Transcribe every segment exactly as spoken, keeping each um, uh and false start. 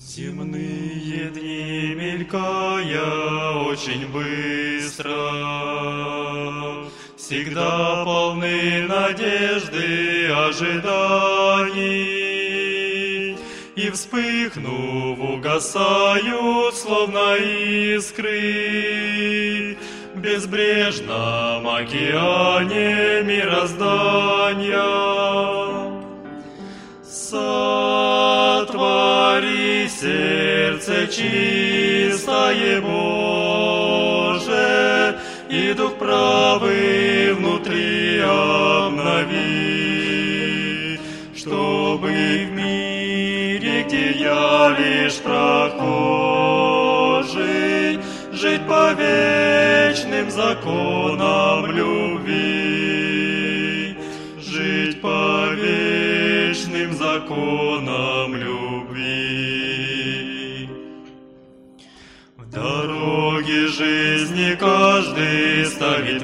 Земные дни, мелькая очень быстро, всегда полны надежды, ожиданий, и, вспыхнув, угасают, словно искры, в безбрежном океане мироздания. Сотвори сердце чистое, Боже, и дух правый внутри обнови, чтобы в мире, где я лишь прохожий, жить по вечным законам любви, жить по вечным законам любви. В дороге жизни каждый ставит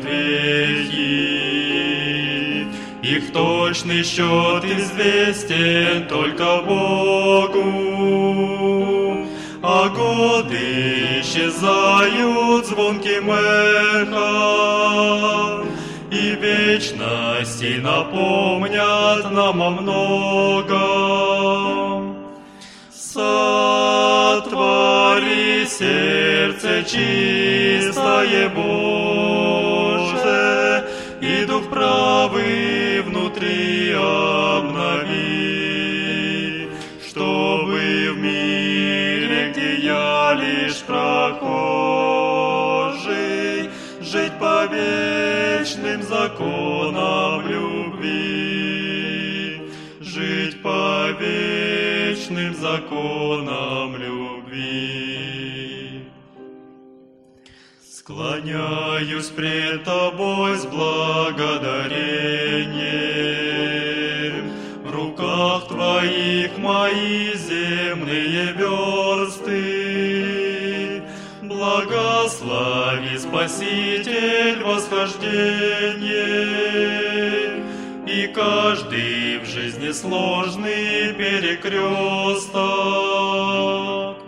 вехи, их точный счет известен только Богу, а годы исчезают звонким эхом, и вечности напомнят нам о многом. Сотвори сердце чистое, Боже, и дух правый внутри обнови, чтобы в мире, где я лишь прохожий, жить по вечным законам любви, жить по вечным законам любви. Склоняюсь пред Тобой с благодарением, в руках Твоих мои земные версты. Благослови, Спаситель, восхождение, и каждый в жизни сложный перекресток.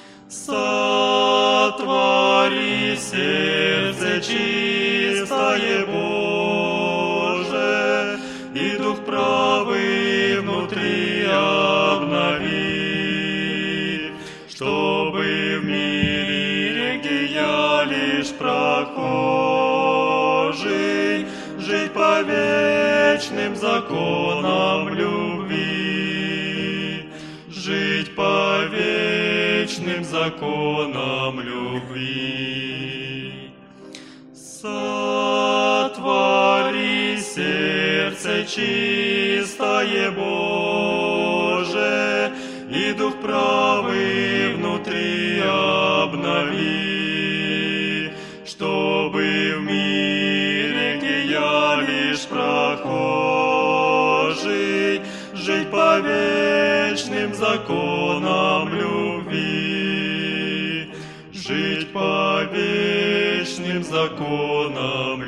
Сотвори сердце чистое, Боже, и дух правый внутри обнови, чтобы в мире, где я лишь прохожий, жить по вечным законам любви, жить по вечным законам любви. Сотвори сердце чистое, Боже, и дух правый внутри обнови, чтобы в мире, где я лишь прохожий, жить по вечным законам любви, жить по вечным законам